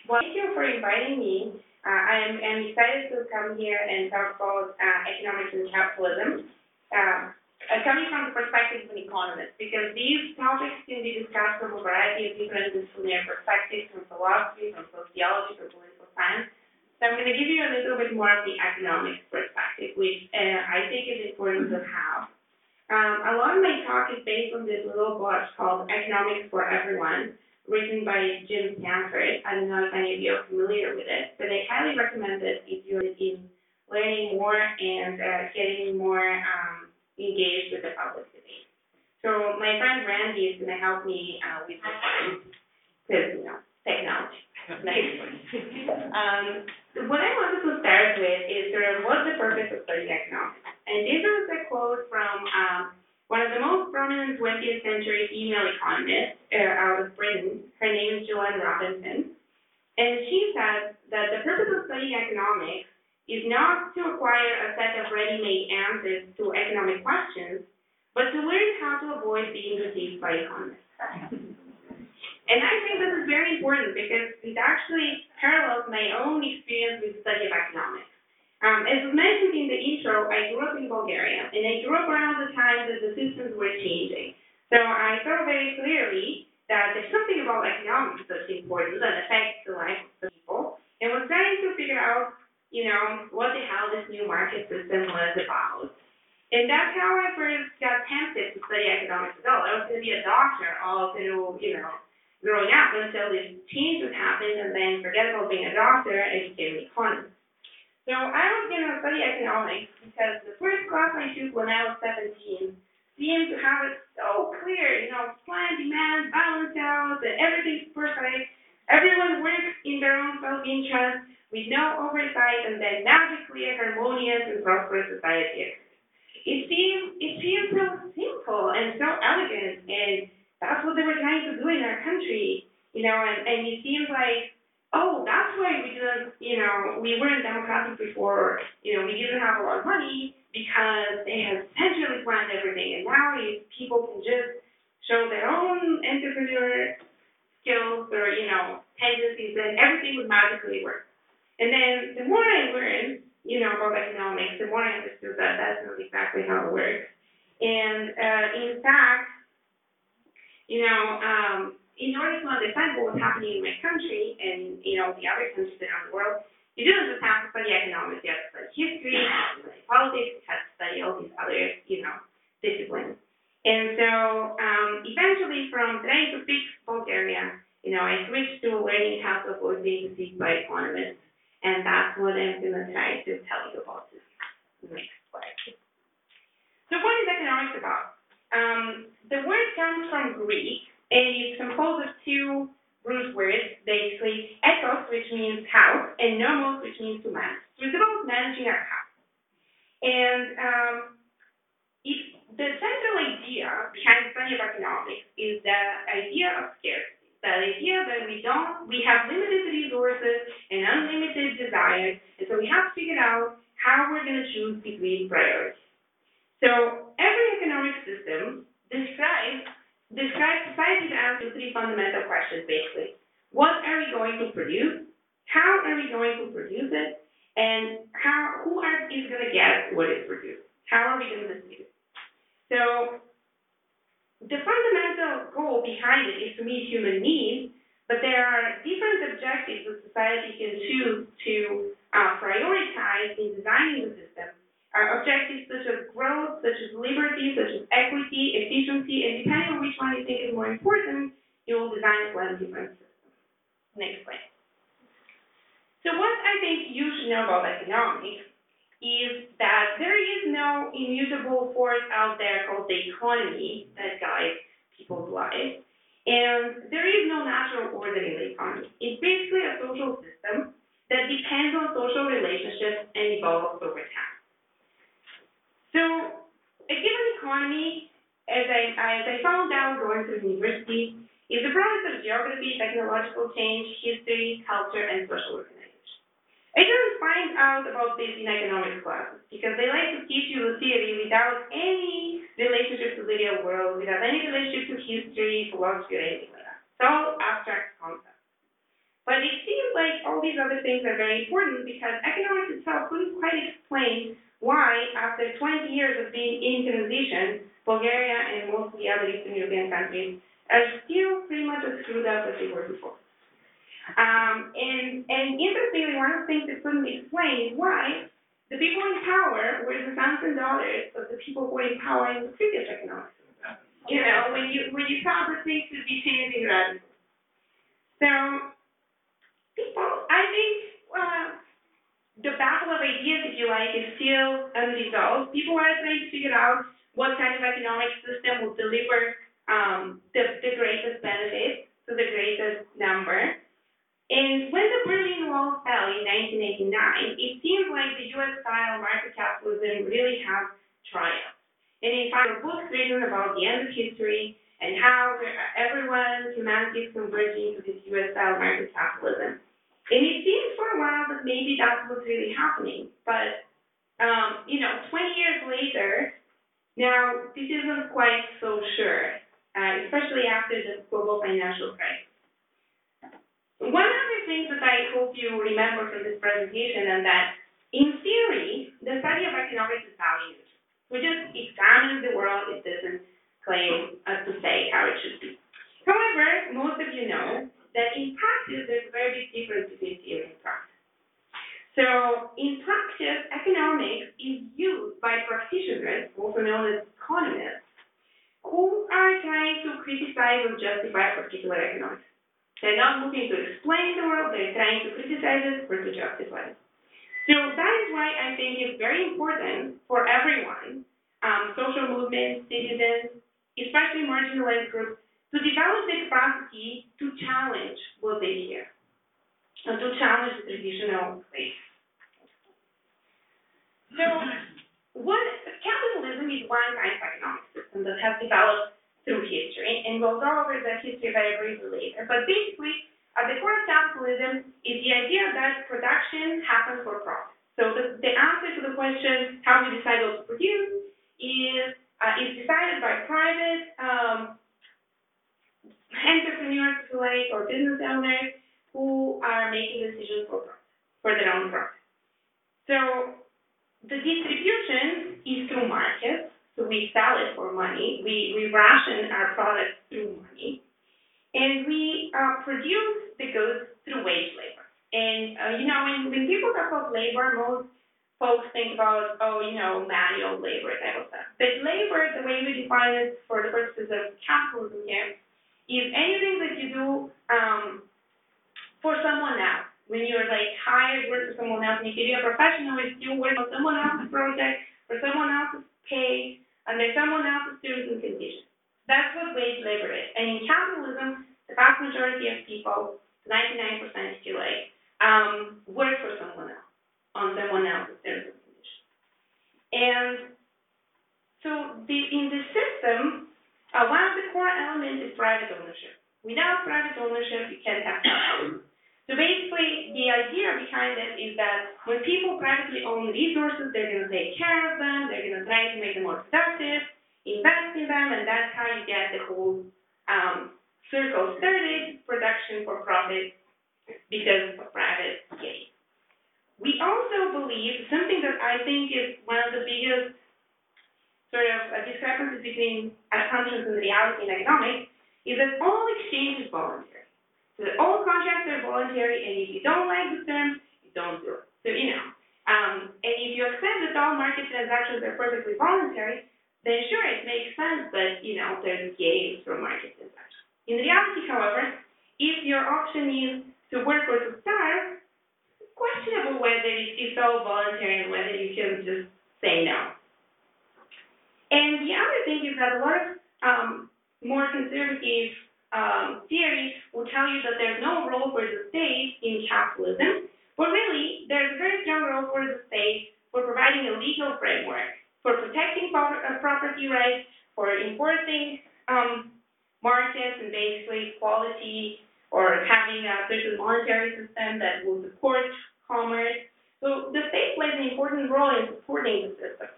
Well, thank you for inviting me. I'm excited to come here and talk about economics and capitalism, coming from the perspective of an economist, because these topics can be discussed from a variety of different disciplinary perspectives, from philosophy, from sociology, from political science. So I'm going to give you a little bit more of the economics perspective, which I think is important to have. A lot of my talk is based on this little book called Economics for Everyone, written by Jim Stanford. I don't know if any of you are familiar with it, but I highly recommend it if you're in learning more and getting more engaged with the public debate. So my friend Randy is going to help me with this one, because, technology. What I wanted to start with is sort of what's the purpose of studying economics? And this is a quote from one of the most prominent 20th century female economists out of Britain. Her name is Joanne Robinson. And she says that the purpose of studying economics is not to acquire a set of ready-made answers to economic questions, but to learn how to avoid being deceived by economists. And I think this is very important because it actually parallels my own experience with the study of economics. As was mentioned in the intro, I grew up in Bulgaria, and I grew up around the time that the systems were changing. So I saw very clearly that there's something about economics that's important and affects the life of the people, and was trying to figure out, what the hell this new market system was about. And that's how I first got tempted to study economics at all. I was going to be a doctor all through, growing up until these changes happened, and then forget about being a doctor, I became an economist. So I was going to study economics because the first class I took when I was 17 seemed to have it so clear, supply and demand, balance out, and everything's perfect. Everyone works in their own self-interest with no oversight, and then magically a harmonious and prosperous society. It seems so simple and so elegant, and that's what they were trying to do in our country, and it seems like, oh, that's why we weren't democratic before, we didn't have a lot of money because they had centrally planned everything, and now if people can just show their own entrepreneur skills or, tendencies, then everything would magically work. And then the more I learned, about economics, the more I understood that that's not exactly how it works. And in fact, in order to understand what was happening in my country and, the other countries around the world, you didn't just have to study economics, you had to study history, you had to study politics, you had to study all these other, disciplines. And so, eventually from trying to fix Bulgaria, I switched to learning how to avoid being deceived by economists. And that's what I'm going to try to tell you about this next slide. So what is economics about? The word comes from Greek, and it's composed of two root words, basically, ethos, which means house, and nomos, which means to manage. So it's about managing our house. And the central idea behind the study of economics is the idea of scarcity. The idea that we have limited resources and unlimited desires, and so we have to figure out how we're going to choose between priorities. So every economic system describes society's answer to three fundamental questions, basically. What are we going to produce? How are we going to produce it? And who is going to get what is produced? How are we going to distribute it? So the fundamental goal behind it is to meet human needs, but there are different objectives that society can choose to prioritize in designing the system. Objectives such as growth, such as liberty, such as equity, efficiency, and depending on which one you think is more important, you will design a slightly different system. Next slide. So what I think you should know about economics is that there is no immutable force out there called the economy that guides people's lives. And there is no natural order in the economy. It's basically a social system that depends on social relationships and evolves over time. So a given economy, as I found out going to university, is the product of geography, technological change, history, culture, and social organization. I didn't find out about this in economics classes because they like to teach you the theory without any relationship to the real world, without any relationship to history, philosophy, or anything like that. It's all abstract concepts. But it seems like all these other things are very important because economics itself couldn't quite explain why, after 20 years of being in transition, Bulgaria and most of the other Eastern European countries are still pretty much as screwed up as they were before. And interestingly, one of the things that couldn't explain is why the people in power were the sons and daughters of the people who were in power in the previous economic system. You know, when you thought that things should be changing radically. So, people, I think, the battle of ideas, if you like, is still unresolved. People are trying to figure out what kind of economic system will deliver the greatest benefit to the greatest number. And when the Berlin Wall fell in 1989, it seems like the U.S.-style market capitalism really has triumphed. And in fact, there are books written about the end of history and how humanity is converging to this U.S.-style market capitalism. And it seemed for a while that maybe that's what's really happening. But, 20 years later, now this isn't quite so sure, especially after the global financial crisis. One other thing that I hope you remember from this presentation is that, in theory, the study of economics is value neutral. We just examine the world, it doesn't claim to say how it should be. However, most of you know that in practice, there's a very big difference between theory and practice. So, in practice, economics is used by practitioners, also known as economists, who are trying to criticize or justify a particular economics. They're not looking to explain the world, they're trying to criticize it or to justify it. So that is why I think it's very important for everyone, social movements, citizens, especially marginalized groups, to develop the capacity to challenge what they hear, and to challenge the traditional faith. So, capitalism is one kind of economic system that has developed through history, and we'll go over that history very briefly later. But basically, at the core of capitalism is the idea that production happens for profit. So the answer to the question, how do we decide what to produce, is decided by private entrepreneurs, if you like, or business owners who are making decisions for profit, for their own profit. So the distribution is through markets. So we sell it for money, we ration our products through money, and we produce the goods through wage labor. And, when people talk about labor, most folks think about, manual labor type of stuff. But labor, the way we define it for the purposes of capitalism here, is anything that you do for someone else. When you're hired work for someone else, and you can be a professional, you work on someone else's project, for someone else's pay, under someone else's terms and conditions. That's what wage labor is. And in capitalism, the vast majority of people, 99% if you like, work for someone else, on someone else's terms and conditions. And so in the system, one of the core elements is private ownership. Without private ownership, you can't have capitalism. So basically, the idea behind it is that when people privately own resources, they're going to take care of them, they're going to try to make them more productive, invest in them, and that's how you get the whole circle started, production for profit, because of private gain. We also believe something that I think is one of the biggest sort of discrepancies between assumptions and reality in economics is that all exchange is voluntary. So all contracts are voluntary, and if you don't like the terms, you don't do it. So, and if you accept that all market transactions are perfectly voluntary, then sure, it makes sense that, there's gains from market transactions. In reality, however, if your option is to work or to starve, it's questionable whether it's all voluntary and whether you can just say no. And the other thing is that a lot of more conservative theory will tell you that there's no role for the state in capitalism, but really, there's a very strong role for the state for providing a legal framework, for protecting property rights, for enforcing markets and basically quality, or having a certain monetary system that will support commerce. So the state plays an important role in supporting the system.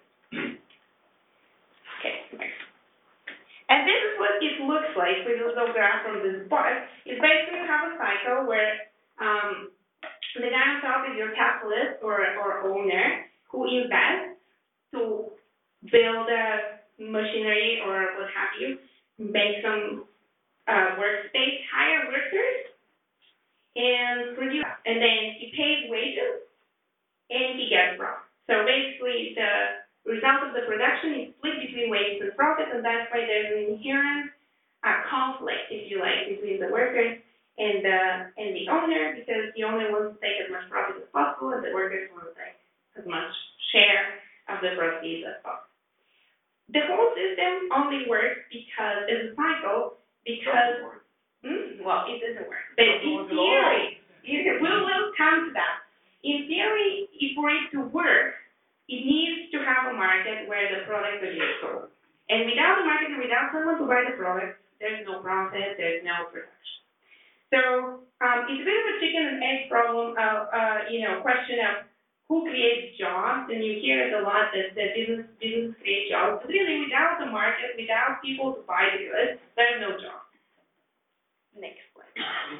Okay, next. And this is what it looks like with a little graph from this book. It's basically you have a cycle where The guy on top is your capitalist or owner who invests to build a machinery or what have you, make some workspace, hire workers, and produce. And then he pays wages and he gets profit. So basically, the result of the production is split between wages and profit, and that's why there's an inherent conflict, if you like, between the workers and the owner, because the owner wants to take as much profit as possible, and the workers want to take as much share of the proceeds as possible. The whole system only works because it's a cycle. Because well, it doesn't work. But in theory, we'll come to that. In theory, for it to work, it needs to have a market where the product is sold. And without a market and without someone to buy the product, there's no profit, there's no production. So it's a bit of a chicken and egg problem, question of who creates jobs, and you hear it a lot that business creates jobs. But really, without the market, without people to buy the goods, there's no job. Next slide.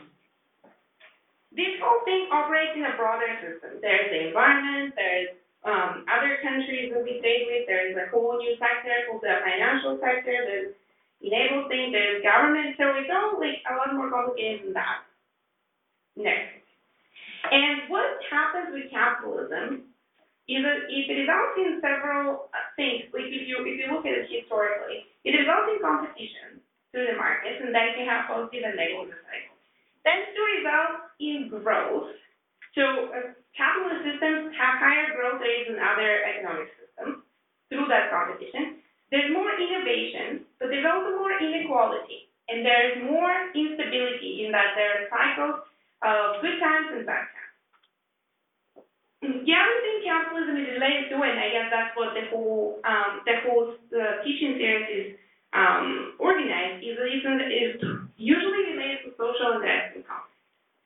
This whole thing operates in a broader system. There's the environment, there's other countries that we trade with, there's a whole new sector called the financial sector, there's enable thing, there's government, so it's all like a lot more complicated than that. Next. And what happens with capitalism is that it results in several things. Like if you look at it historically, it results in competition through the markets, and then you have positive and negative cycles. Tends to result in growth. So capitalist systems have higher growth rates than other economic systems through that competition. There's more innovation, but there's also more inequality, and there's more instability in that there are cycles of good times and bad times. The other thing capitalism is related to, and I guess that's what the whole teaching series is organized, is usually related to social unrest and conflict.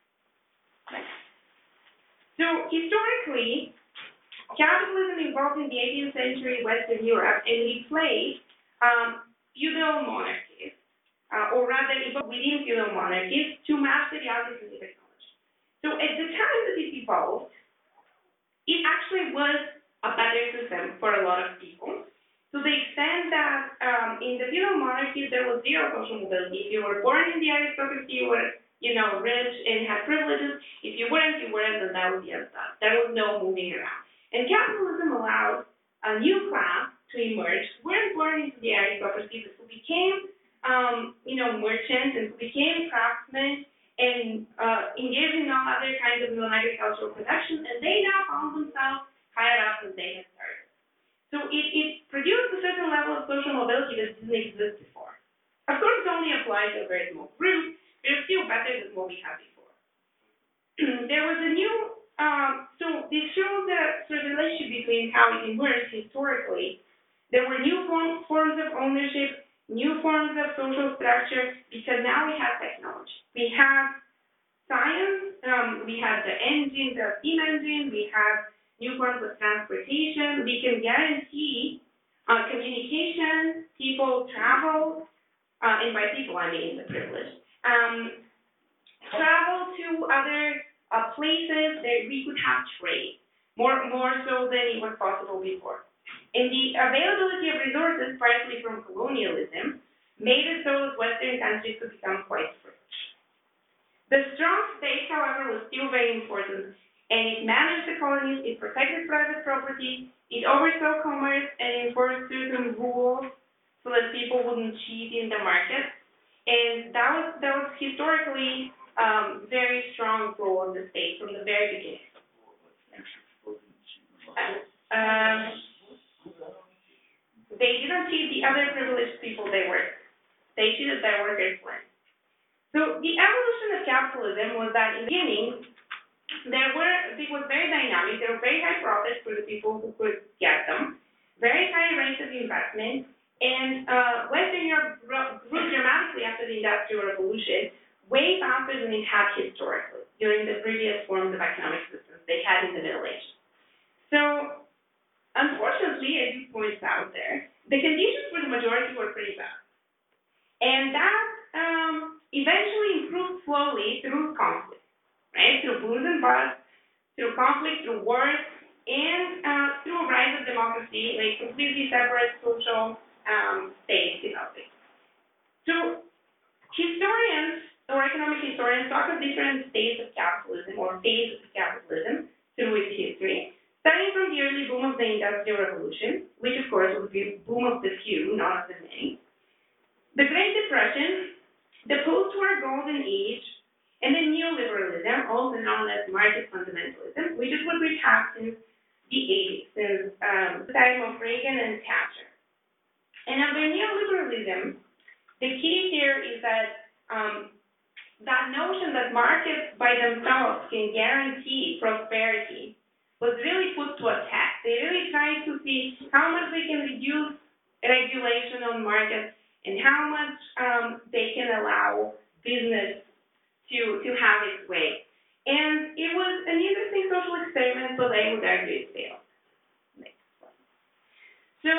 So historically, capitalism evolved in the 18th century Western Europe and replaced feudal monarchies, or rather evolved within feudal monarchies to master the arts and technology. So at the time that it evolved, it actually was a better system for a lot of people, to the extent that in the feudal monarchies there was zero social mobility. If you were born in the aristocracy, you were rich and had privileges. If you weren't, and that was the end stuff. There was no moving around. And capitalism allowed a new class to emerge, who weren't born into the aristocracy, but who became merchants and who became craftsmen and engaged in all other kinds of non-agricultural production, and they now found themselves higher up than they had started. So it produced a certain level of social mobility that didn't exist before. Of course, it only applies to a very small group, but it's still better than what we had before. There was a new, so this shows the sort of relationship between how it emerged historically. There were new forms of ownership, new forms of social structure, because now we have technology. We have science, we have the engine, the steam engine, we have new forms of transportation. We can guarantee communication, people travel, and by people I mean the privileged, travel to other places that we could have trade, more so than it was possible before. And the availability of resources, partly from colonialism, made it so that Western countries could become quite rich. The strong state, however, was still very important, and it managed the colonies, it protected private property, it oversaw commerce, and enforced certain rules so that people wouldn't cheat in the market. And that was historically very strong role of the state from the very beginning. They didn't cheat the other privileged people they worked. They cheated their workers' land. So the evolution of capitalism was that in the beginning, it was very dynamic. There were very high profits for the people who could get them, very high rates of investment, and Western Europe grew dramatically after the Industrial Revolution, way faster than it had historically during the previous forms of economic systems they had in the Middle Ages. So, unfortunately, as you point out there, the conditions for the majority were pretty bad. And that eventually improved slowly through conflict, right? Through booms and busts, through conflict, through wars, and through a rise of democracy, like completely separate social states developing. So historians or economic historians talk of different states of capitalism or phases of capitalism through its history, starting from the early boom of the Industrial Revolution, which of course was the boom of the few, not of the many, the Great Depression, the post-war Golden Age, and then neoliberalism, also known as market fundamentalism, which is what we've had since the 80s, since the time of Reagan and Thatcher. And under neoliberalism, the key here is that that notion that markets by themselves can guarantee prosperity was really put to a test. They really tried to see how much they can reduce regulation on markets and how much they can allow business to have its way. And it was an interesting social experiment, but I would argue it failed. Next slide. So,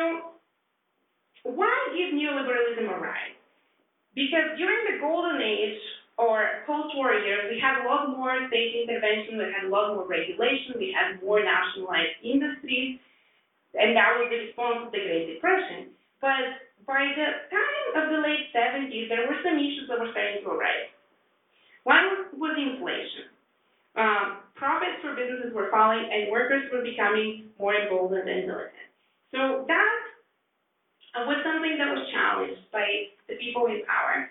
why give neoliberalism a rise? Because during the Golden Age, or post-war years, we had a lot more state intervention, we had a lot more regulation, we had more nationalized industries, and that was the response to the Great Depression. But by the time of the late 70s, there were some issues that were starting to arise. One was inflation. Profits for businesses were falling, and workers were becoming more emboldened and militant. So that was something that was challenged by the people in power,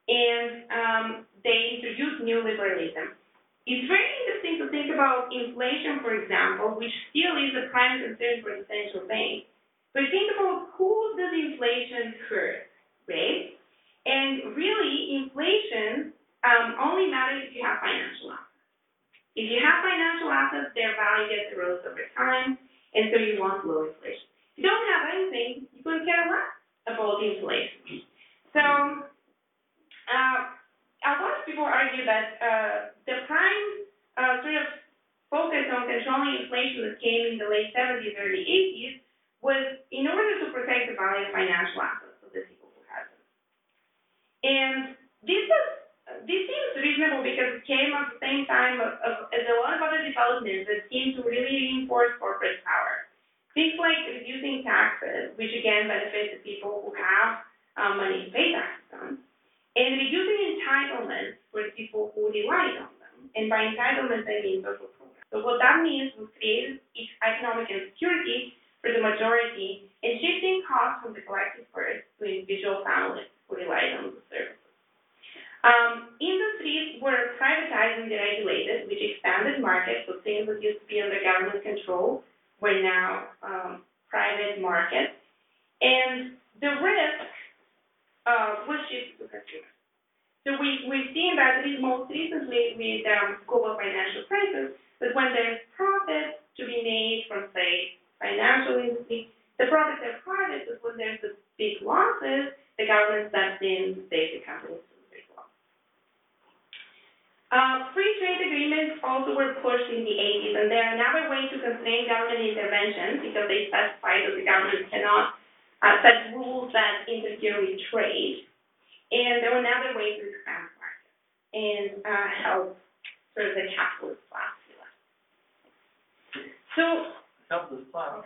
and they introduced neoliberalism. It's very interesting to think about inflation, for example, which still is a prime concern for the central bank. But think about who does inflation hurt, right? And really, inflation only matters if you have financial assets. If you have financial assets, their value gets eroded over time, and so you want low inflation. If you don't have anything, you couldn't care less about inflation. So, a lot of people argue that the prime sort of focus on controlling inflation that came in the late 70s, early 80s was in order to protect the value of financial assets of the people who had them. And this seems reasonable because it came at the same time as a lot of other developments that seem to really reinforce corporate power. Things like reducing taxes, which again benefit the people who have money to pay taxes on, and reducing entitlements for the people who rely on them. And by entitlements, I mean social programs. So what that means was creating economic insecurity for the majority and shifting costs from the collective purse to individual families who relied on the services. Industries were privatized and deregulated, which expanded markets, so things that used to be under government control were now private markets. And the risk was shifted to consumers. So we've seen that at least most recently with global financial crisis, that when there's profit to be made from, say, financial industry, the profits are private, but when there's the big losses, the government steps in to save the companies from the big losses. Free trade agreements also were pushed in the 80s, and they're another way to constrain government intervention because they specify that the government cannot set rules that interfere with trade. And they're another way to expand markets and help sort of the capitalist class. So, capitalist class.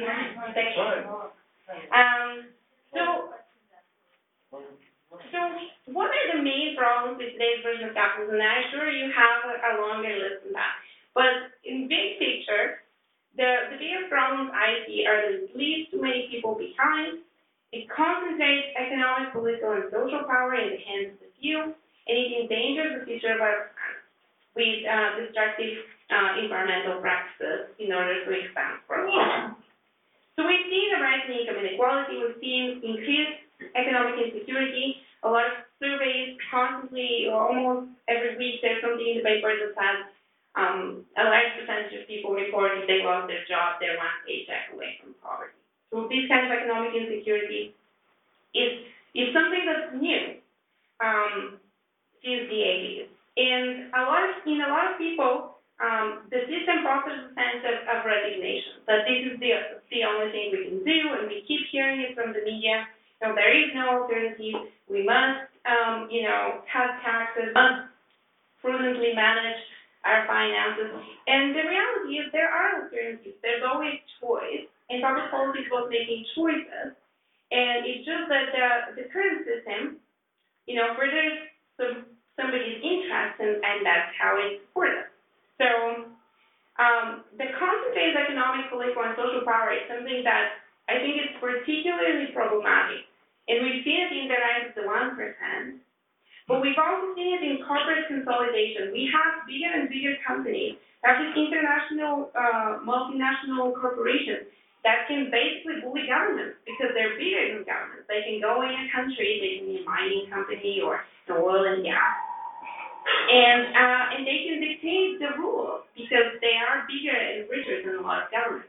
So what are the main problems with today's version of capitalism? And I'm sure you have a longer list than that. But in big picture, the biggest problems I see are that it leaves too many people behind. It concentrates economic, political, and social power in the hands of the few, and it endangers the future of our planet with destructive environmental practices in order to expand growth. So we've seen a rise in income inequality, we've seen increased economic insecurity. A lot of surveys constantly, or almost every week, there's something in the paper that says a large percentage of people report if they lost their job, they're one paycheck away from poverty. So this kind of economic insecurity is something that's new since the 80s. And in a lot of people, the system fosters a sense of resignation, that this is the only thing we can do, and we keep hearing it from the media. No, there is no alternative. We must, cut taxes, must prudently manage our finances. And the reality is there are alternatives. There's always choice, and public policy is about making choices. And it's just that the current system, furthers somebody's interest, and that's how it's supported. So the concentrated economic, political, and social power is something that I think is particularly problematic. And we've seen it in the rise of the 1%, but we've also seen it in corporate consolidation. We have bigger and bigger companies, have these international, multinational corporations that can basically bully governments because they're bigger than governments. They can go in a country, they can be a mining company or an oil and gas, and they can dictate the rules because they are bigger and richer than a lot of governments.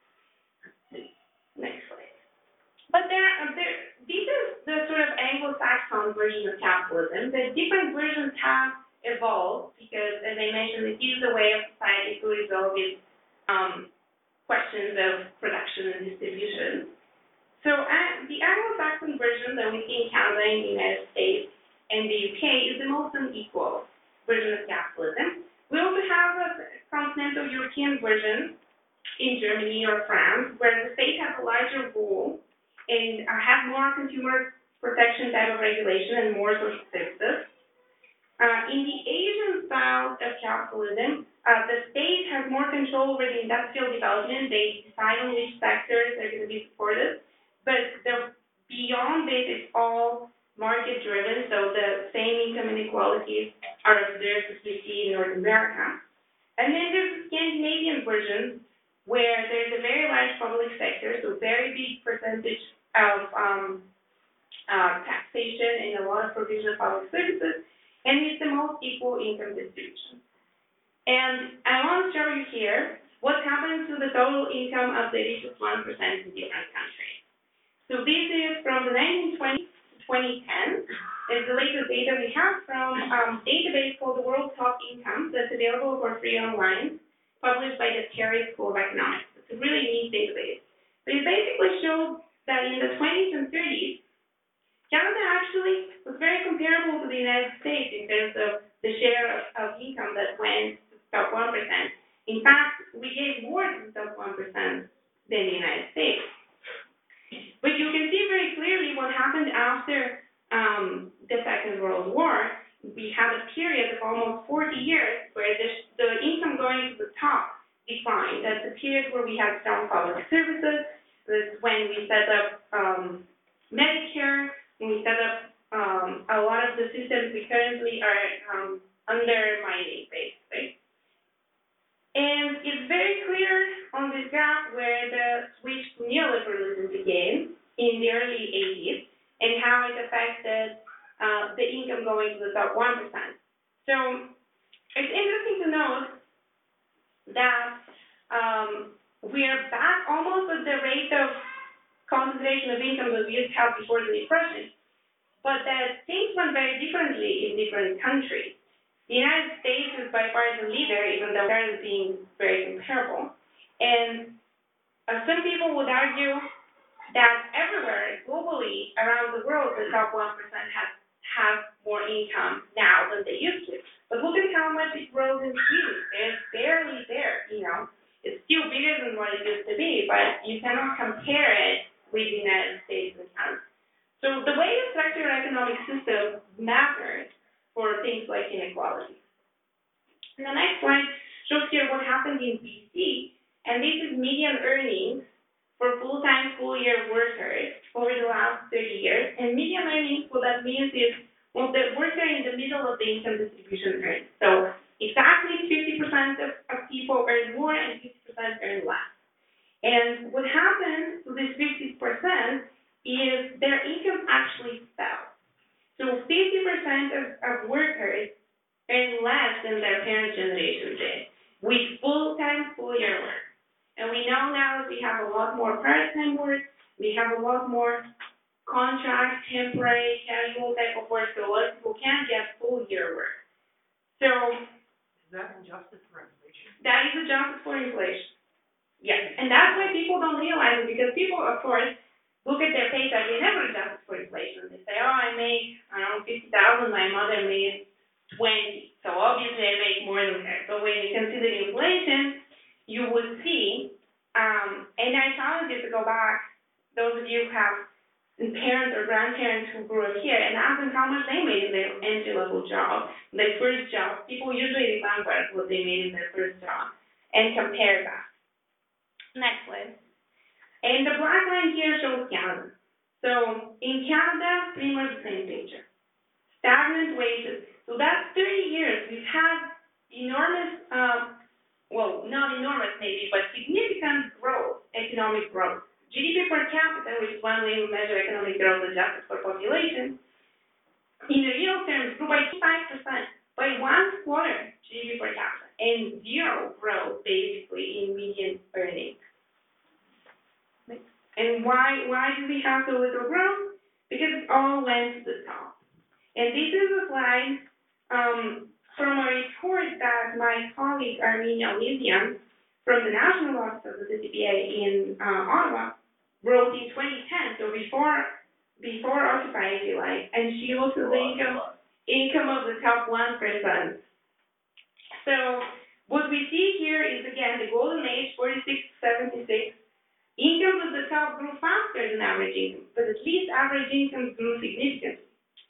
Next slide. But these are the sort of Anglo-Saxon version of capitalism. The different versions have evolved because, as I mentioned, it is a way of society to resolve its questions of production and distribution. So the Anglo-Saxon version that we see in Canada, in the United States, and the UK is the most unequal version of capitalism. We also have a continental European version in Germany or France, where the state has a larger role and has more consumer protection type of regulation and more social services. In the Asian style of capitalism, the state has more control over the industrial development. They decide on which sectors are going to be supported, but beyond this, it's all market-driven, so the same income inequalities are observed as we see in North America. And then there's the Scandinavian version, where there's a very large public sector, so very big percentage of taxation and a lot of provision of public services, and it's the most equal income distribution. And I want to show you here what happens to the total income of the richest 1% in different countries. So this is from the 1920s to 2010. It's the latest data we have from a database called the World Top Income that's available for free online, published by the Terry School of Economics. It's a really neat database. But it basically shows that in the 20s and 30s, Canada actually was very comparable to the United States in terms of the share of income that went to the top 1%. In fact, we gave more to the top 1% than the United States. But you can see very clearly what happened after the Second World War. We had a period of almost 40 years where the income going to the top declined. That's a period where we had strong public services. That's when we set up Medicare, when we set up a lot of the systems we currently are undermining, basically. And it's very clear on this graph where the switch to neoliberalism began in the early 80s and how it affected the income going to the top 1%. So it's interesting to note that we are back almost at the rate of concentration of income that we used to have before the Depression, but that things went very differently in different countries. The United States is by far the leader, even though they're being very comparable. And some people would argue that everywhere, globally, around the world, the top 1% have more income now than they used to. But look at how much it grows in Sweden. It's barely there, It's still bigger than what it used to be, but you cannot compare it with the United States and Canada. So the way you structure your economic system matters for things like inequality. And the next slide shows here what happened in BC, and this is median earnings for full-time, full-year workers over the last 30 years. And median earnings, what that means is, the worker in the middle of the income distribution earns. So exactly 50% of people earn more and 50% earn less. And what happens to this 50% is their income actually fell. So 50% of workers earn less than their parent generation did with full-time, full-year work. And we know now that we have a lot more part-time work, we have a lot more contract, temporary, casual type of work, so a lot of people can't get full-year work. So is that adjusted for inflation? That is adjusted for inflation. Yes, and that's why people don't realize it, because people, of course, look at their paycheck. They never adjust for inflation. They say, I make, 50,000, my mother made 20. So obviously I make more than her. So when you consider inflation, you would see, and I challenge you to go back, those of you who have parents or grandparents who grew up here, and ask them how much they made in their entry-level job, their first job. People usually remember what they made in their first job, and compare that. Next slide. And the black line here shows Canada. So in Canada, pretty much the same picture. Stagnant wages. So that's 30 years. We've had enormous, well, not enormous maybe, but significant growth, economic growth. GDP per capita, which is one way we measure economic growth adjusted for population, in real terms grew by 5%, by 1/4 GDP per capita, and zero growth basically in median earnings. And why do we have so little growth? Because it all went to the top. And this is a slide from a report that my colleague Armenia Lysian from the National Office of the CCPA in Ottawa wrote in 2010, so before Occupy, if you like, and she looks at the income of the top 1%. So what we see here is again the golden age, 46 to 76. Incomes at the top grew faster than average income, but at least average incomes grew significantly.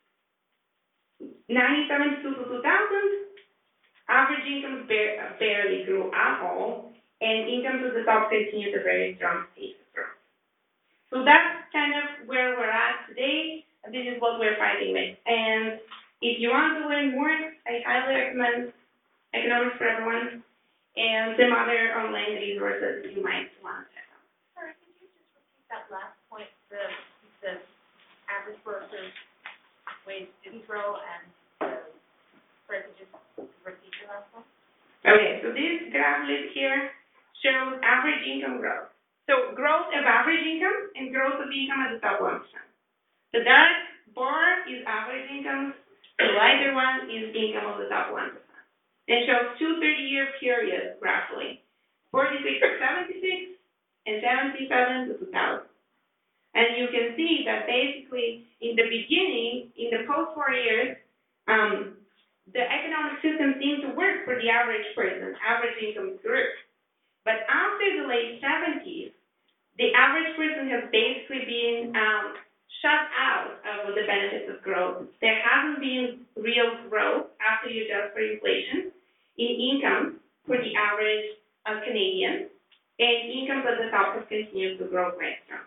1972 to 2000, average incomes barely grew at all, and incomes at the top continued a very strong pace of growth. So that's kind of where we're at today, and this is what we're fighting with. And if you want to learn more, I highly recommend Economics for Everyone and some other online resources you might want to check out. Sorry, could you just repeat that last point, the average workers' wage didn't grow, and sorry, could you just repeat the last one? Okay, so this graph list here shows average income growth. So growth of average income and growth of income at the top 1%. The dark bar is average income, the lighter one is income of the top 1%. It shows two 30-year periods graphically, 46 to 76 and 77 to 2000. And you can see that basically in the beginning, in the post-war years, the economic system seemed to work for the average person. Average income grew. But after the late 70s, the average person has basically been shut out of the benefits of growth. There hasn't been real growth after you adjust for inflation in income for the average Canadian, and incomes at the top have continued to grow quite strongly.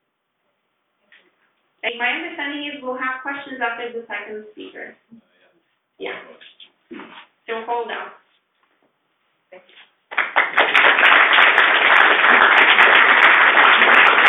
And my understanding is we'll have questions after the second speaker. Yeah. So hold on.